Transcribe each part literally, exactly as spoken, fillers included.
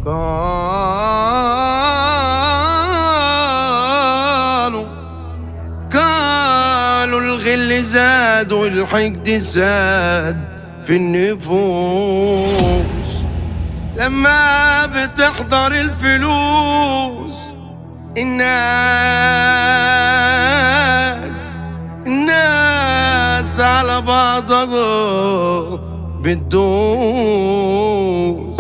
قالوا قالوا الغل زاد والحقد زاد في النفوس لما بتحضر الفلوس. الناس الناس على بعضها بتدوس.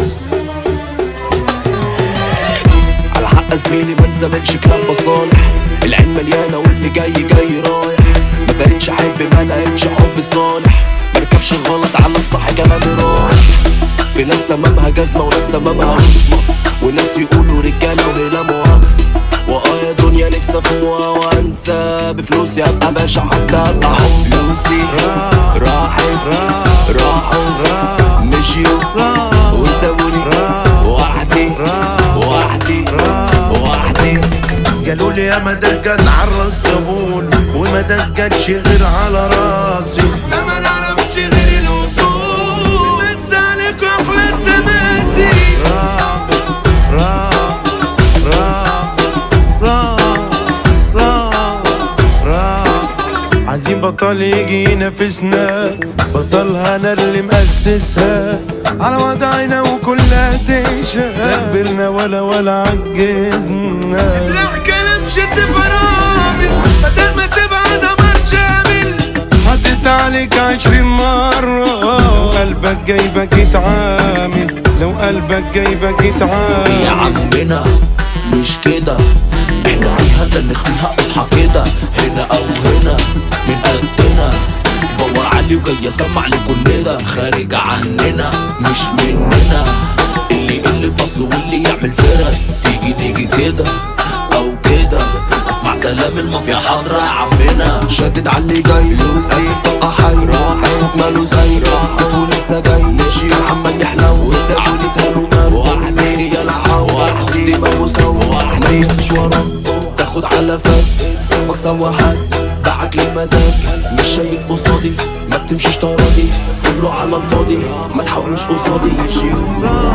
على حق زميلي ما نزملش كلام مصالح، العين مليانة واللي جاي جاي رايح. ما بقتش احب ما لقيتش حب صالح، مركبش غلط على الصح كلامي رايح. في ناس تمامها جزمة وناس تمامها عصمة، وناس يقولوا رجالة وهنا مؤاخذة. واه يا دنيا نفسي افوقها وانسى، بفلوسي ابقى باشا حتى ابقى عم. فلوسي راحت راحوا مشيوا وسابوني وحدي وحدي وحدي. قالوا لي يا ما دقت عالراس طبول وما دقتش غير على راسي. لا ما نعرفش غير الاصول بس عليك احلى التماسي. راح راح راح راح راح راح. عايزين بطل يجي ينافسنا، بطلها انا اللي مؤسسها. على وضعنا وكلها تنشا، لا كبرنا ولا ولا عجزنا. لا كلام شد فرامل بدل ما تبقى دمار شامل. حطيت عليك عشرين مرة لو قلبك جايبك يتعامل، لو قلبك جايبك يتعامل. يا عمنا مش كده، احنا فيها دنس فيها اصحى كده. هنا او هنا من قدنا، باور عالي وجاي اسمع لكل ده. خارج عننا مش مننا، اللي يقل الاصل واللي يعمل فرق. تيجي نيجي كده او كده، اسمع سلام المافيا حاضرة يا عمنا. شدد عاللي جاي فلوسي طاقة حي، راحت ماله زي راحت ولسه جاي. ماشي كان عمال يحلو وسابوني تهلو مالو. وحدي يا لعو وحدي موسو وحدي مش وراك تاخد على فك صوبك سواحات. باعك للمزاج مش شايف قصادي، ما بتمشيش طرادي كله على الفاضي، ما تحاولوش قصادي.